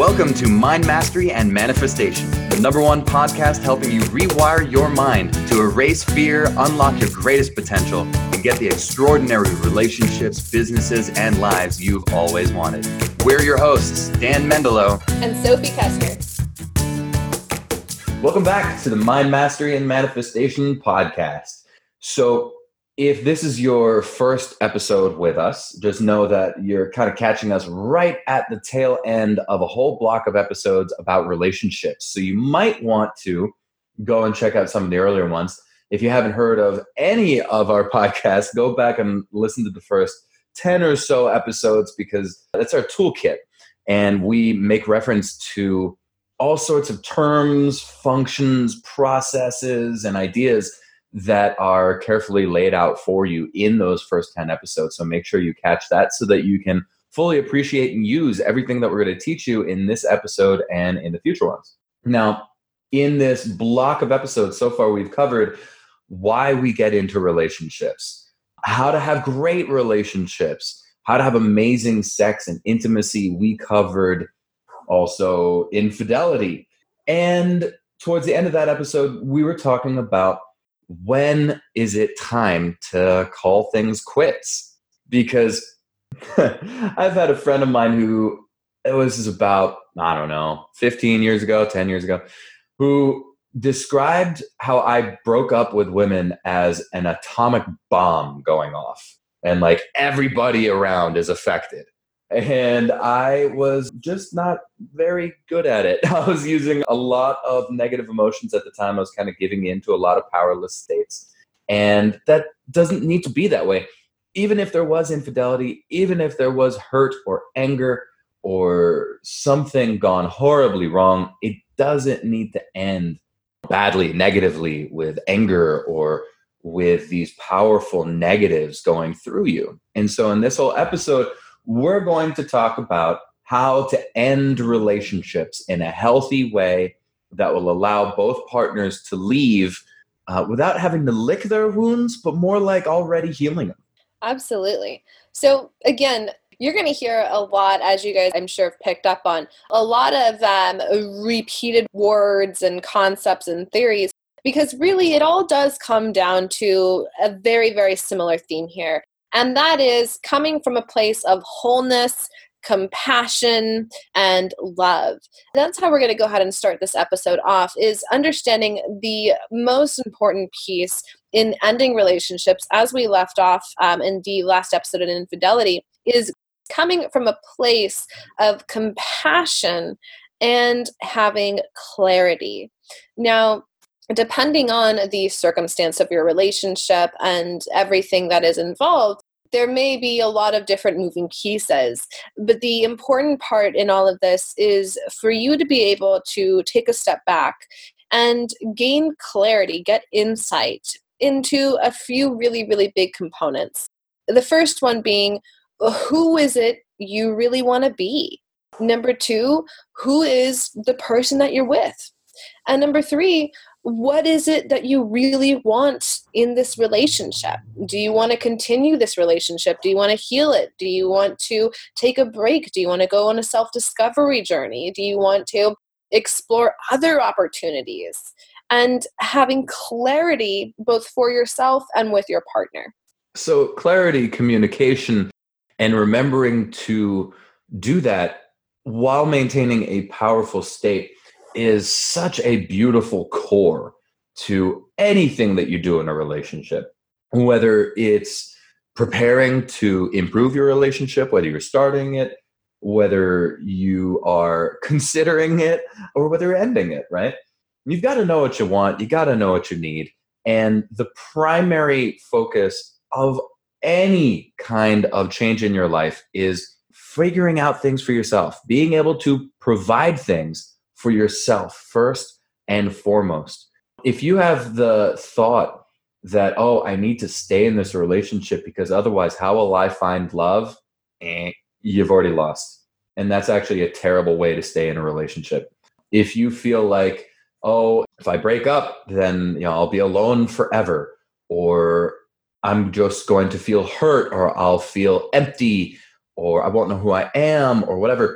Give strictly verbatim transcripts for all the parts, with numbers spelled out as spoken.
Welcome to Mind Mastery and Manifestation, the number one podcast helping you rewire your mind to erase fear, unlock your greatest potential, and get the extraordinary relationships, businesses, and lives you've always wanted. We're your hosts, Dan Mendelow and Sophie Kessner. Welcome back to the Mind Mastery and Manifestation podcast. So if this is your first episode with us, just know that you're kind of catching us right at the tail end of a whole block of episodes about relationships. So you might want to go and check out some of the earlier ones. If you haven't heard of any of our podcasts, go back and listen to the first ten or so episodes because that's our toolkit. And we make reference to all sorts of terms, functions, processes, and ideas that are carefully laid out for you in those first ten episodes. So make sure you catch that so that you can fully appreciate and use everything that we're going to teach you in this episode and in the future ones. Now, in this block of episodes so far, we've covered why we get into relationships, how to have great relationships, how to have amazing sex and intimacy. We covered also infidelity. And towards the end of that episode, we were talking about when is it time to call things quits? Because I've had a friend of mine who, it was about, I don't know, fifteen years ago, ten years ago, who described how I broke up with women as an atomic bomb going off. And like everybody around is affected. And I was just not very good at it. I was using a lot of negative emotions at the time. I was kind of giving in to a lot of powerless states. And that doesn't need to be that way. Even if there was infidelity, even if there was hurt or anger or something gone horribly wrong, it doesn't need to end badly, negatively, with anger or with these powerful negatives going through you. And so in this whole episode, we're going to talk about how to end relationships in a healthy way that will allow both partners to leave uh, without having to lick their wounds, but more like already healing them. Absolutely. So again, you're going to hear a lot, as you guys I'm sure have picked up on, a lot of um, repeated words and concepts and theories, because really it all does come down to a very, very similar theme here. And that is coming from a place of wholeness, compassion, and love. That's how we're going to go ahead and start this episode off, is understanding the most important piece in ending relationships, as we left off um, in the last episode on infidelity, is coming from a place of compassion and having clarity. Now, depending on the circumstance of your relationship and everything that is involved, there may be a lot of different moving pieces. But the important part in all of this is for you to be able to take a step back and gain clarity, get insight into a few really, really big components. The first one being, who is it you really want to be? Number two, who is the person that you're with? And number three, what is it that you really want in this relationship? Do you want to continue this relationship? Do you want to heal it? Do you want to take a break? Do you want to go on a self-discovery journey? Do you want to explore other opportunities? And having clarity both for yourself and with your partner. So clarity, communication, and remembering to do that while maintaining a powerful state is such a beautiful core to anything that you do in a relationship, whether it's preparing to improve your relationship, whether you're starting it, whether you are considering it, or whether you're ending it, right? You've got to know what you want. You got to know what you need. And the primary focus of any kind of change in your life is figuring out things for yourself, being able to provide things for yourself first and foremost. If you have the thought that, oh, I need to stay in this relationship because otherwise how will I find love? Eh, you've already lost. And that's actually a terrible way to stay in a relationship. If you feel like, oh, if I break up, then you know I'll be alone forever, or I'm just going to feel hurt, or I'll feel empty, or I won't know who I am, or whatever.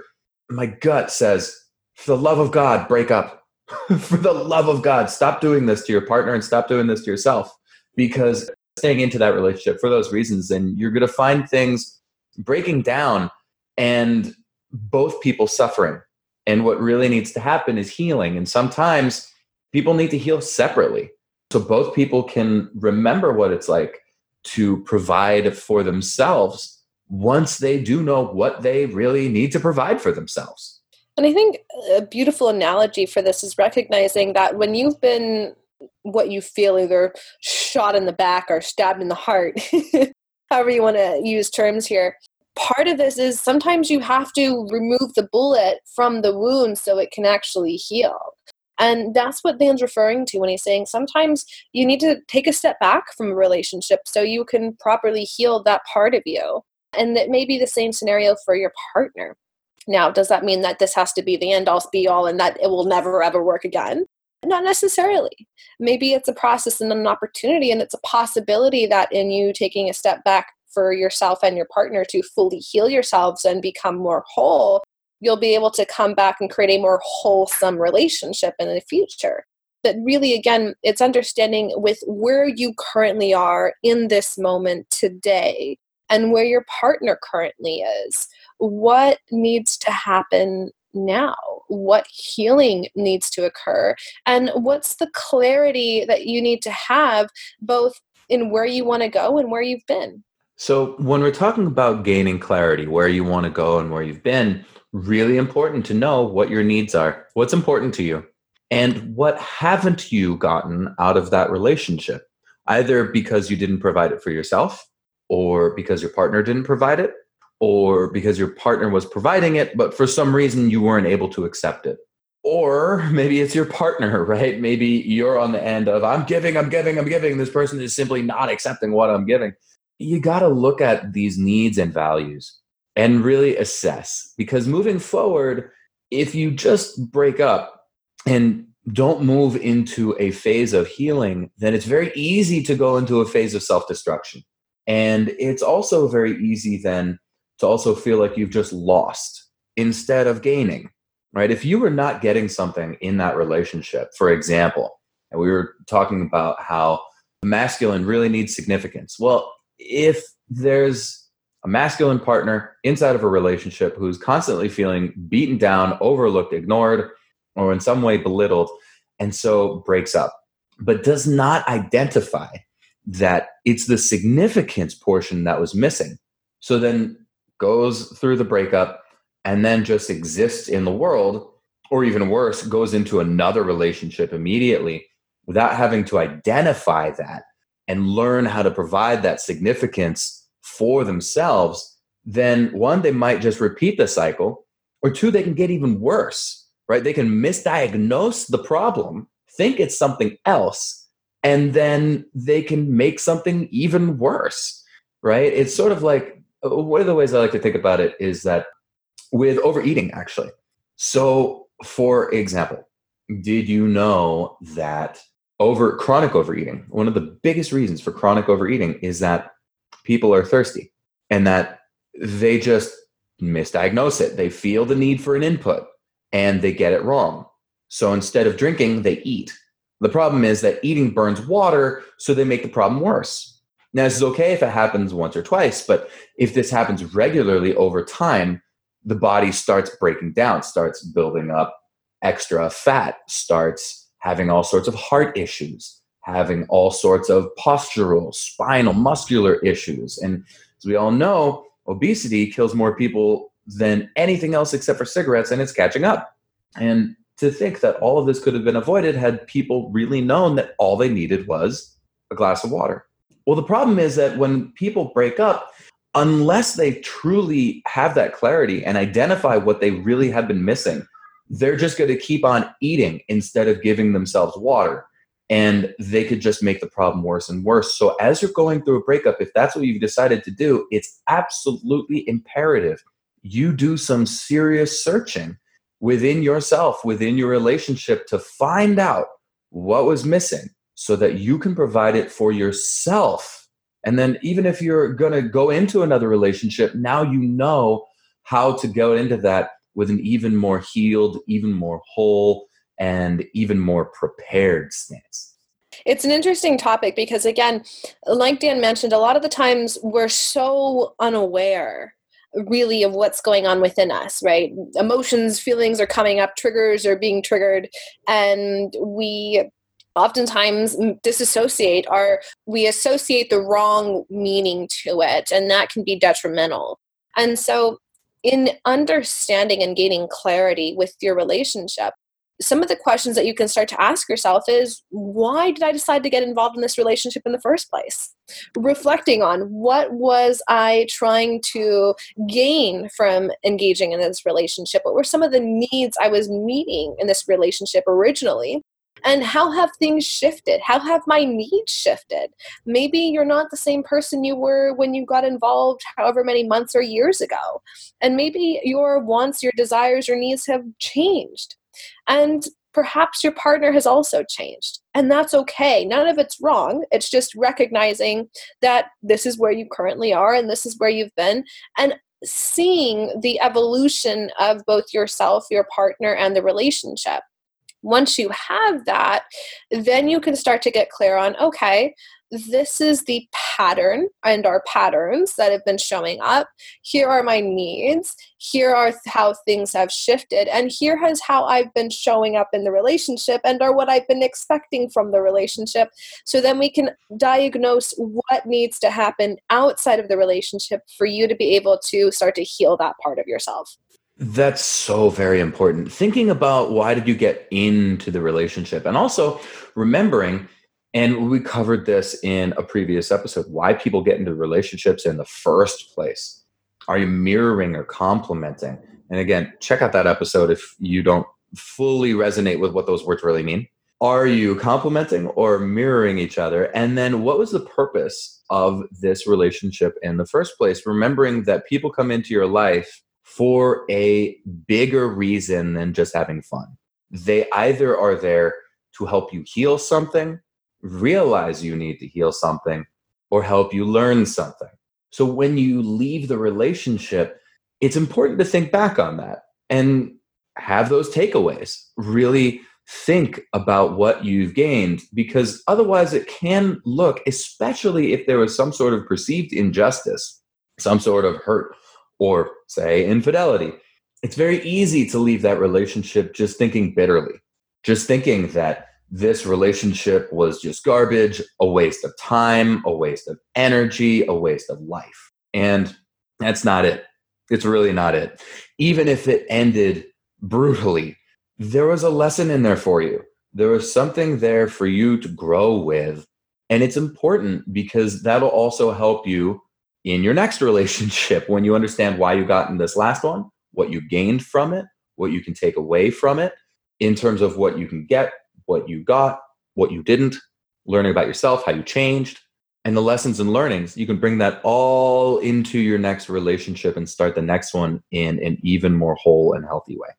my gut says, for the love of God, break up. For the love of God, stop doing this to your partner and stop doing this to yourself. Because staying into that relationship for those reasons, then you're going to find things breaking down and both people suffering. And what really needs to happen is healing. And sometimes people need to heal separately. So both people can remember what it's like to provide for themselves once they do know what they really need to provide for themselves. And I think a beautiful analogy for this is recognizing that when you've been what you feel either shot in the back or stabbed in the heart, however you want to use terms here, part of this is sometimes you have to remove the bullet from the wound so it can actually heal. And that's what Dan's referring to when he's saying sometimes you need to take a step back from a relationship so you can properly heal that part of you. And it may be the same scenario for your partner. Now, does that mean that this has to be the end all be all and that it will never ever work again? Not necessarily. Maybe it's a process and an opportunity, and it's a possibility that in you taking a step back for yourself and your partner to fully heal yourselves and become more whole, you'll be able to come back and create a more wholesome relationship in the future. But really, again, it's understanding with where you currently are in this moment today and where your partner currently is. What needs to happen now? What healing needs to occur? And what's the clarity that you need to have both in where you want to go and where you've been? So when we're talking about gaining clarity, where you want to go and where you've been, really important to know what your needs are, what's important to you, and what haven't you gotten out of that relationship, either because you didn't provide it for yourself, or because your partner didn't provide it, or because your partner was providing it, but for some reason you weren't able to accept it. Or maybe it's your partner, right? Maybe you're on the end of, I'm giving, I'm giving, I'm giving. This person is simply not accepting what I'm giving. You got to look at these needs and values and really assess, because moving forward, if you just break up and don't move into a phase of healing, then it's very easy to go into a phase of self-destruction. And it's also very easy then to also feel like you've just lost instead of gaining, right? If you were not getting something in that relationship, for example, and we were talking about how masculine really needs significance. Well, if there's a masculine partner inside of a relationship who's constantly feeling beaten down, overlooked, ignored, or in some way belittled, and so breaks up, but does not identify that it's the significance portion that was missing, so then goes through the breakup and then just exists in the world, or even worse, goes into another relationship immediately without having to identify that and learn how to provide that significance for themselves, then one, they might just repeat the cycle, or two, they can get even worse, right? They can misdiagnose the problem, think it's something else, and then they can make something even worse, right? It's sort of like, one of the ways I like to think about it is that with overeating, actually. So, for example, did you know that over chronic overeating, one of the biggest reasons for chronic overeating is that people are thirsty and that they just misdiagnose it. They feel the need for an input and they get it wrong. So instead of drinking, they eat. The problem is that eating burns water, so they make the problem worse. Now, this is okay if it happens once or twice, but if this happens regularly over time, the body starts breaking down, starts building up extra fat, starts having all sorts of heart issues, having all sorts of postural, spinal, muscular issues. And as we all know, obesity kills more people than anything else except for cigarettes, and it's catching up. And to think that all of this could have been avoided had people really known that all they needed was a glass of water. Well, the problem is that when people break up, unless they truly have that clarity and identify what they really have been missing, they're just going to keep on eating instead of giving themselves water. And they could just make the problem worse and worse. So as you're going through a breakup, if that's what you've decided to do, it's absolutely imperative you do some serious searching within yourself, within your relationship, to find out what was missing so that you can provide it for yourself. And then even if you're going to go into another relationship, now you know how to go into that with an even more healed, even more whole, and even more prepared stance? It's an interesting topic because, again, like Dan mentioned, a lot of the times we're so unaware really of what's going on within us, right? Emotions, feelings are coming up, triggers are being triggered, and we oftentimes disassociate or we associate the wrong meaning to it, and that can be detrimental. And so in understanding and gaining clarity with your relationship, some of the questions that you can start to ask yourself is, why did I decide to get involved in this relationship in the first place? Reflecting on, what was I trying to gain from engaging in this relationship? What were some of the needs I was meeting in this relationship originally? And how have things shifted? How have my needs shifted? Maybe you're not the same person you were when you got involved however many months or years ago. And maybe your wants, your desires, your needs have changed. And perhaps your partner has also changed. And that's okay. None of it's wrong. It's just recognizing that this is where you currently are and this is where you've been. And seeing the evolution of both yourself, your partner, and the relationship. Once you have that, then you can start to get clear on, okay, this is the pattern and our patterns that have been showing up. Here are my needs. Here are how things have shifted. And here is how I've been showing up in the relationship and are what I've been expecting from the relationship. So then we can diagnose what needs to happen outside of the relationship for you to be able to start to heal that part of yourself. That's so very important. Thinking about, why did you get into the relationship? And also remembering, and we covered this in a previous episode, why people get into relationships in the first place. Are you mirroring or complementing? And again, check out that episode if you don't fully resonate with what those words really mean. Are you complementing or mirroring each other? And then what was the purpose of this relationship in the first place? Remembering that people come into your life for a bigger reason than just having fun. They either are there to help you heal something, realize you need to heal something, or help you learn something. So when you leave the relationship, it's important to think back on that and have those takeaways. Really think about what you've gained, because otherwise it can look, especially if there was some sort of perceived injustice, some sort of hurt, or say infidelity, it's very easy to leave that relationship just thinking bitterly, just thinking that this relationship was just garbage, a waste of time, a waste of energy, a waste of life. And that's not it. It's really not it. Even if it ended brutally, there was a lesson in there for you. There was something there for you to grow with. And it's important because that'll also help you in your next relationship when you understand why you got in this last one, what you gained from it, what you can take away from it in terms of what you can get, what you got, what you didn't, learning about yourself, how you changed, and the lessons and learnings. You can bring that all into your next relationship and start the next one in an even more whole and healthy way.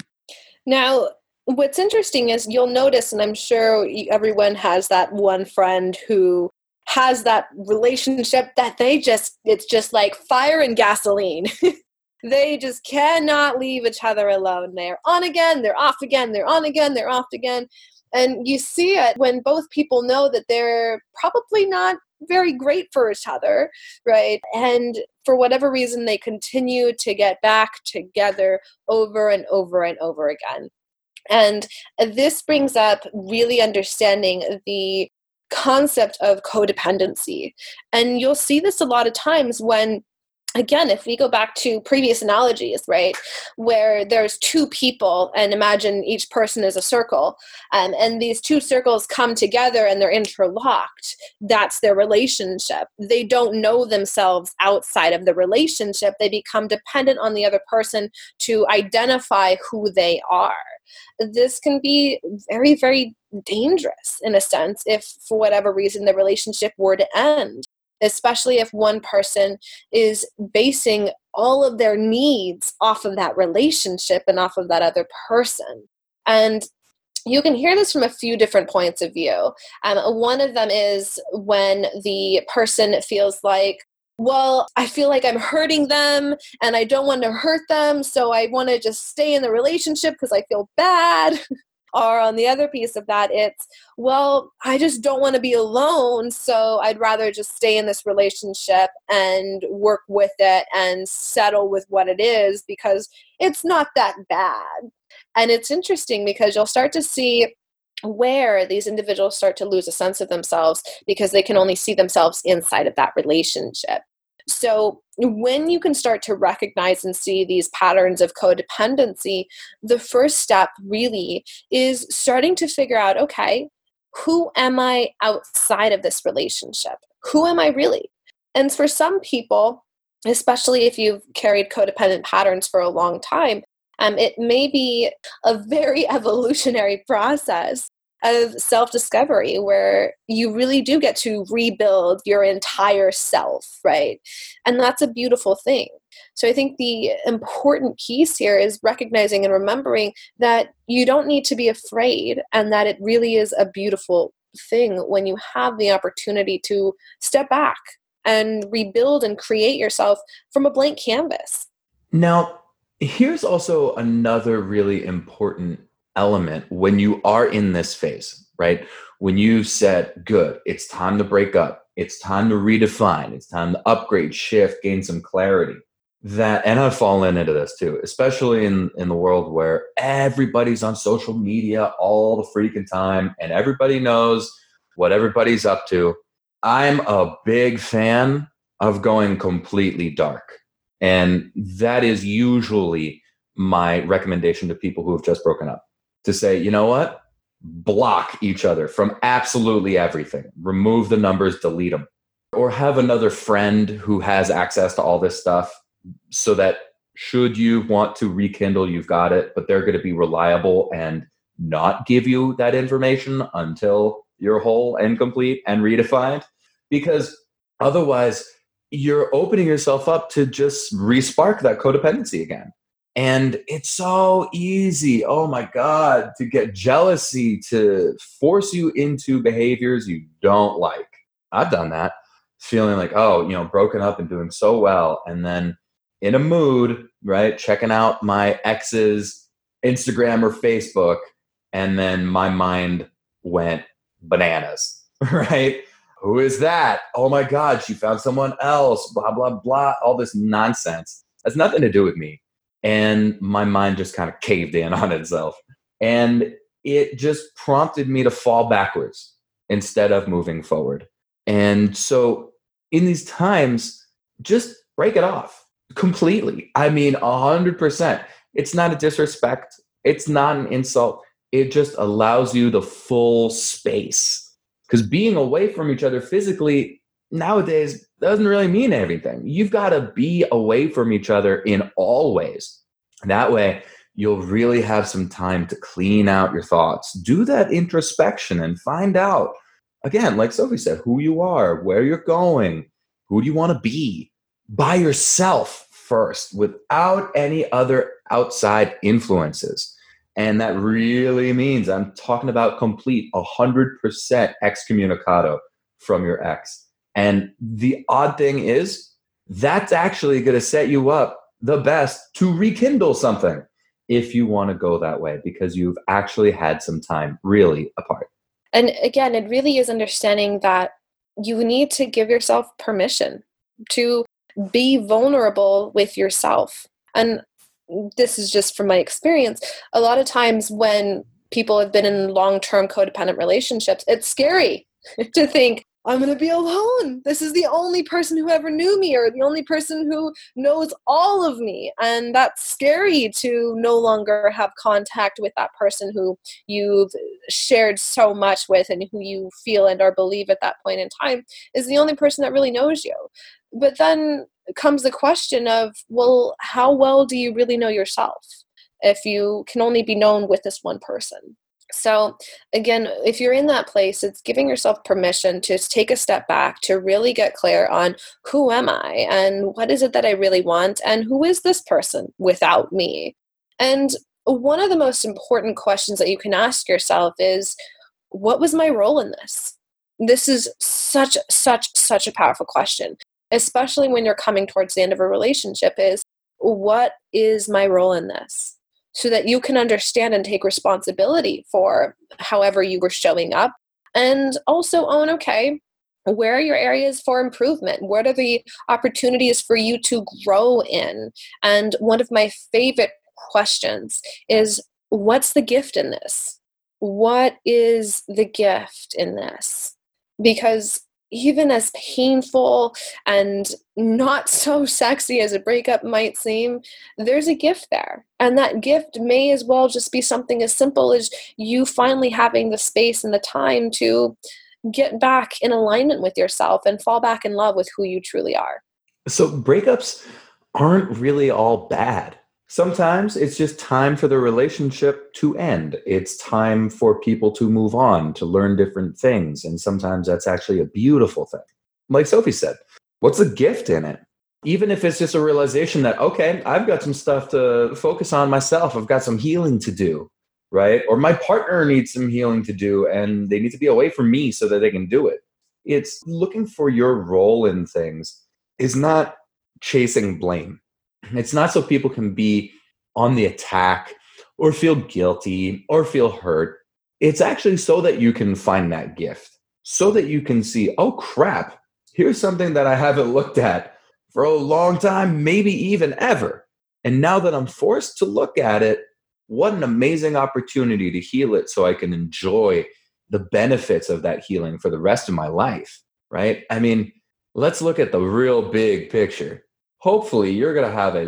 Now, what's interesting is you'll notice, and I'm sure everyone has that one friend who has that relationship that they just, it's just like fire and gasoline. They just cannot leave each other alone. They're on again, they're off again, they're on again, they're off again. And you see it when both people know that they're probably not very great for each other, right? And for whatever reason, they continue to get back together over and over and over again. And this brings up really understanding the concept of codependency. And you'll see this a lot of times when, again, if we go back to previous analogies, right, where there's two people and imagine each person is a circle, um, and these two circles come together and they're interlocked, that's their relationship. They don't know themselves outside of the relationship. They become dependent on the other person to identify who they are. This can be very, very dangerous in a sense if for whatever reason the relationship were to end, especially if one person is basing all of their needs off of that relationship and off of that other person. And you can hear this from a few different points of view. Um, one of them is when the person feels like well, I feel like I'm hurting them and I don't want to hurt them. So I want to just stay in the relationship because I feel bad. Or on the other piece of that, it's, well, I just don't want to be alone. So I'd rather just stay in this relationship and work with it and settle with what it is because it's not that bad. And it's interesting because you'll start to see where these individuals start to lose a sense of themselves because they can only see themselves inside of that relationship. So when you can start to recognize and see these patterns of codependency, the first step really is starting to figure out, okay, who am I outside of this relationship? Who am I really? And for some people, especially if you've carried codependent patterns for a long time, um, it may be a very evolutionary process of self-discovery where you really do get to rebuild your entire self, right? And that's a beautiful thing. So I think the important piece here is recognizing and remembering that you don't need to be afraid and that it really is a beautiful thing when you have the opportunity to step back and rebuild and create yourself from a blank canvas. Now, here's also another really important element when you are in this phase, right? When you said, good, it's time to break up, it's time to redefine, it's time to upgrade, shift, gain some clarity. That, and I've fallen into this too, especially in, in the world where everybody's on social media all the freaking time and everybody knows what everybody's up to. I'm a big fan of going completely dark. And that is usually my recommendation to people who have just broken up. To say, you know what? Block each other from absolutely everything. Remove the numbers, delete them. Or have another friend who has access to all this stuff so that should you want to rekindle, you've got it, but they're going to be reliable and not give you that information until you're whole and complete and redefined. Because otherwise, you're opening yourself up to just re-spark that codependency again. And it's so easy, oh my God, to get jealousy, to force you into behaviors you don't like. I've done that, feeling like, oh, you know, broken up and doing so well. And then in a mood, right, checking out my ex's Instagram or Facebook. And then my mind went bananas, right? Who is that? Oh my God, she found someone else, blah, blah, blah, all this nonsense. Has nothing to do with me. And my mind just kind of caved in on itself. And it just prompted me to fall backwards instead of moving forward. And so in these times, just break it off completely. I mean, a hundred percent. It's not a disrespect. It's not an insult. It just allows you the full space. Because being away from each other physically nowadays doesn't really mean anything. You've got to be away from each other in all ways. That way, you'll really have some time to clean out your thoughts. Do that introspection and find out, again, like Sophie said, who you are, where you're going, who do you want to be by yourself first, without any other outside influences. And that really means I'm talking about complete one hundred percent excommunicado from your ex. And the odd thing is, that's actually going to set you up the best to rekindle something if you want to go that way, because you've actually had some time really apart. And again, it really is understanding that you need to give yourself permission to be vulnerable with yourself. And this is just from my experience. A lot of times when people have been in long-term codependent relationships, it's scary to think, I'm going to be alone. This is the only person who ever knew me, or the only person who knows all of me. And that's scary to no longer have contact with that person who you've shared so much with and who you feel and or believe at that point in time is the only person that really knows you. But then comes the question of, well, how well do you really know yourself if you can only be known with this one person? So again, if you're in that place, it's giving yourself permission to take a step back, to really get clear on who am I and what is it that I really want and who is this person without me? And one of the most important questions that you can ask yourself is, what was my role in this? This is such, such, such a powerful question, especially when you're coming towards the end of a relationship, is what is my role in this? So that you can understand and take responsibility for however you were showing up, and also own, okay, where are your areas for improvement? What are the opportunities for you to grow in? And one of my favorite questions is, what's the gift in this? What is the gift in this? Because even as painful and not so sexy as a breakup might seem, there's a gift there. And that gift may as well just be something as simple as you finally having the space and the time to get back in alignment with yourself and fall back in love with who you truly are. So breakups aren't really all bad. Sometimes it's just time for the relationship to end. It's time for people to move on, to learn different things. And sometimes that's actually a beautiful thing. Like Sophie said, what's the gift in it? Even if it's just a realization that, okay, I've got some stuff to focus on myself. I've got some healing to do, right? Or my partner needs some healing to do and they need to be away from me so that they can do it. It's looking for your role in things is not chasing blame. It's not so people can be on the attack or feel guilty or feel hurt. It's actually so that you can find that gift, so that you can see, oh crap, here's something that I haven't looked at for a long time, maybe even ever. And now that I'm forced to look at it, what an amazing opportunity to heal it so I can enjoy the benefits of that healing for the rest of my life, right? I mean, let's look at the real big picture. Hopefully, you're going to have a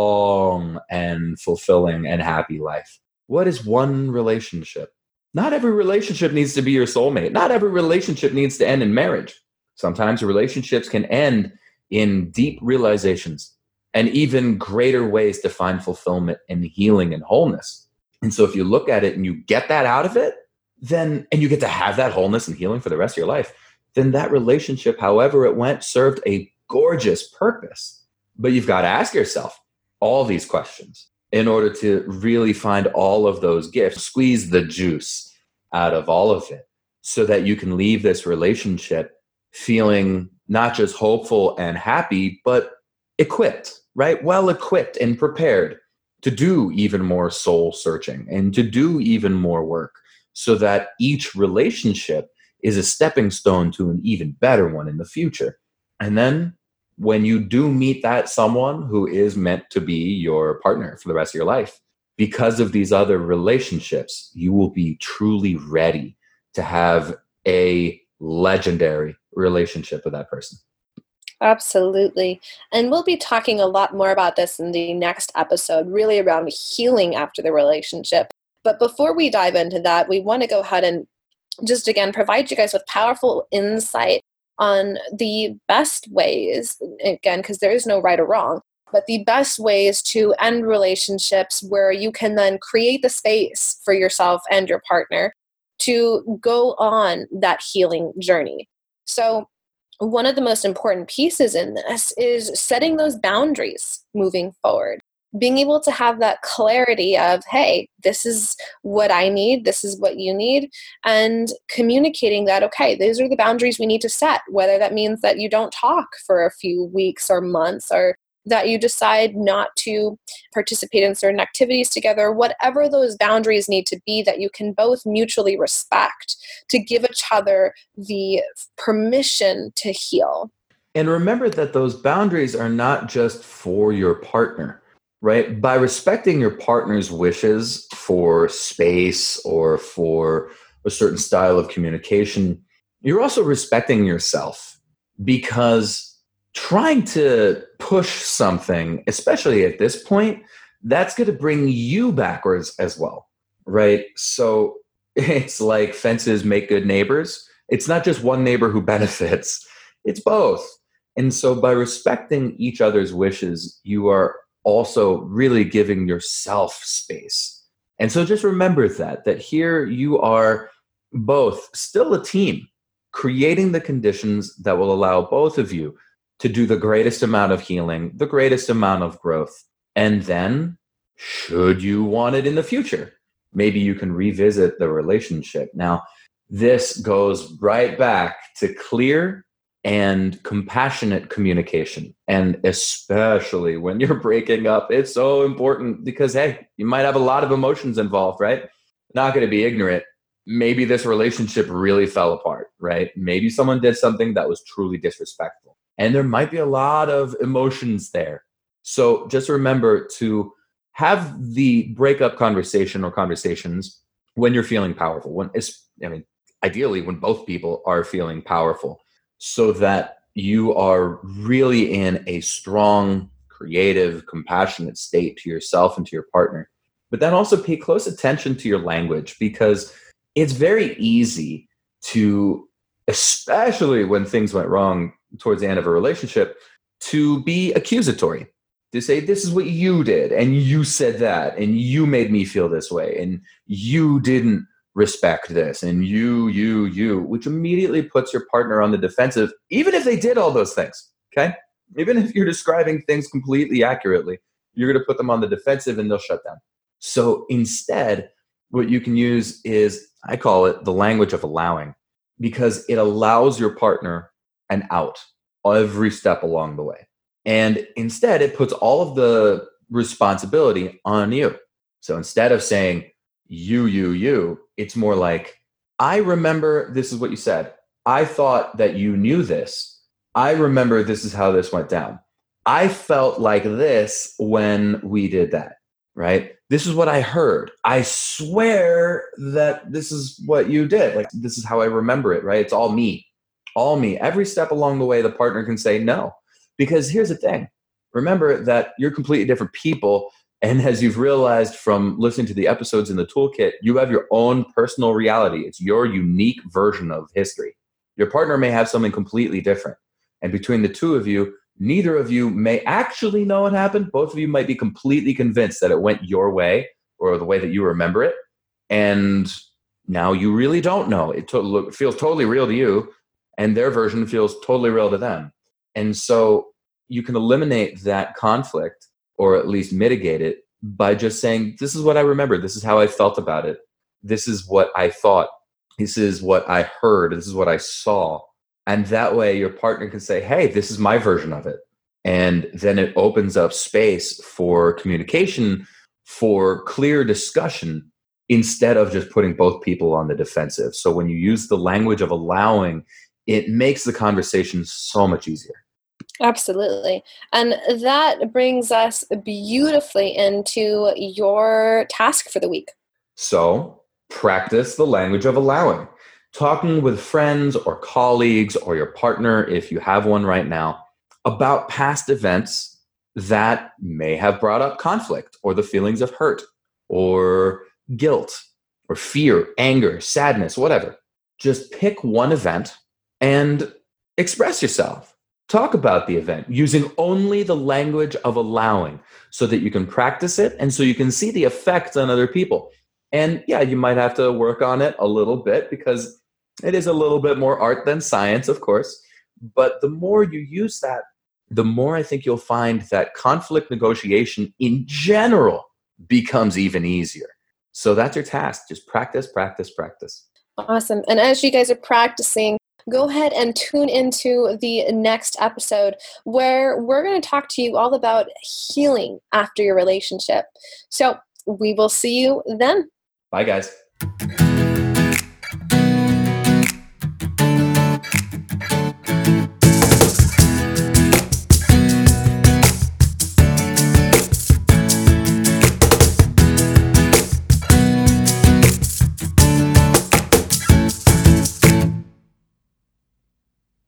long and fulfilling and happy life. What is one relationship? Not every relationship needs to be your soulmate. Not every relationship needs to end in marriage. Sometimes relationships can end in deep realizations and even greater ways to find fulfillment and healing and wholeness. And so if you look at it and you get that out of it, then, and you get to have that wholeness and healing for the rest of your life, then that relationship, however it went, served a gorgeous purpose. But you've got to ask yourself all these questions in order to really find all of those gifts, squeeze the juice out of all of it so that you can leave this relationship feeling not just hopeful and happy, but equipped, right? Well equipped and prepared to do even more soul searching and to do even more work so that each relationship is a stepping stone to an even better one in the future. And then when you do meet that someone who is meant to be your partner for the rest of your life, because of these other relationships, you will be truly ready to have a legendary relationship with that person. Absolutely. And we'll be talking a lot more about this in the next episode, really around healing after the relationship. But before we dive into that, we want to go ahead and just again provide you guys with powerful insight on the best ways, again, because there is no right or wrong, but the best ways to end relationships where you can then create the space for yourself and your partner to go on that healing journey. So one of the most important pieces in this is setting those boundaries moving forward. Being able to have that clarity of, hey, this is what I need, this is what you need, and communicating that, okay, these are the boundaries we need to set, whether that means that you don't talk for a few weeks or months, or that you decide not to participate in certain activities together, whatever those boundaries need to be that you can both mutually respect to give each other the permission to heal. And remember that those boundaries are not just for your partner. Right? By respecting your partner's wishes for space or for a certain style of communication, you're also respecting yourself, because trying to push something, especially at this point, that's going to bring you backwards as well, right? So it's like fences make good neighbors. It's not just one neighbor who benefits, it's both. And so by respecting each other's wishes, you are also really giving yourself space. And so just remember that, that here you are both still a team, creating the conditions that will allow both of you to do the greatest amount of healing, the greatest amount of growth. And then, should you want it in the future, maybe you can revisit the relationship. Now, this goes right back to clear and compassionate communication. And especially when you're breaking up, it's so important because, hey, you might have a lot of emotions involved, right? Not going to be ignorant. Maybe this relationship really fell apart, right? Maybe someone did something that was truly disrespectful. And there might be a lot of emotions there. So just remember to have the breakup conversation or conversations when you're feeling powerful. When it's, I mean, ideally when both people are feeling powerful, so that you are really in a strong, creative, compassionate state to yourself and to your partner. But then also pay close attention to your language, because it's very easy to, especially when things went wrong towards the end of a relationship, to be accusatory, to say, this is what you did, and you said that, and you made me feel this way, and you didn't respect this, and you, you, you, which immediately puts your partner on the defensive, even if they did all those things, okay? Even if you're describing things completely accurately, you're going to put them on the defensive and they'll shut down. So instead, what you can use is, I call it the language of allowing, because it allows your partner an out every step along the way. And instead, it puts all of the responsibility on you. So instead of saying, you, you, you, it's more like, I remember this is what you said. I thought that you knew this. I remember this is how this went down. I felt like this when we did that, right? This is what I heard. I swear that this is what you did. Like, this is how I remember it, right? It's all me, all me. Every step along the way, the partner can say no. Because here's the thing. Remember that you're completely different people. And as you've realized from listening to the episodes in the toolkit, you have your own personal reality. It's your unique version of history. Your partner may have something completely different. And between the two of you, neither of you may actually know what happened. Both of you might be completely convinced that it went your way or the way that you remember it. And now you really don't know. It to- feels totally real to you, and their version feels totally real to them. And so you can eliminate that conflict, or at least mitigate it, by just saying, this is what I remember. This is how I felt about it. This is what I thought. This is what I heard. This is what I saw. And that way your partner can say, hey, this is my version of it. And then it opens up space for communication, for clear discussion, instead of just putting both people on the defensive. So when you use the language of allowing, it makes the conversation so much easier. Absolutely. And that brings us beautifully into your task for the week. So practice the language of allowing. Talking with friends or colleagues or your partner, if you have one right now, about past events that may have brought up conflict or the feelings of hurt or guilt or fear, anger, sadness, whatever. Just pick one event and express yourself. Talk about the event using only the language of allowing, so that you can practice it and so you can see the effects on other people. And yeah, you might have to work on it a little bit, because it is a little bit more art than science, of course. But the more you use that, the more I think you'll find that conflict negotiation in general becomes even easier. So that's your task. Just practice, practice, practice. Awesome. And as you guys are practicing, go ahead and tune into the next episode, where we're going to talk to you all about healing after your relationship. So we will see you then. Bye, guys.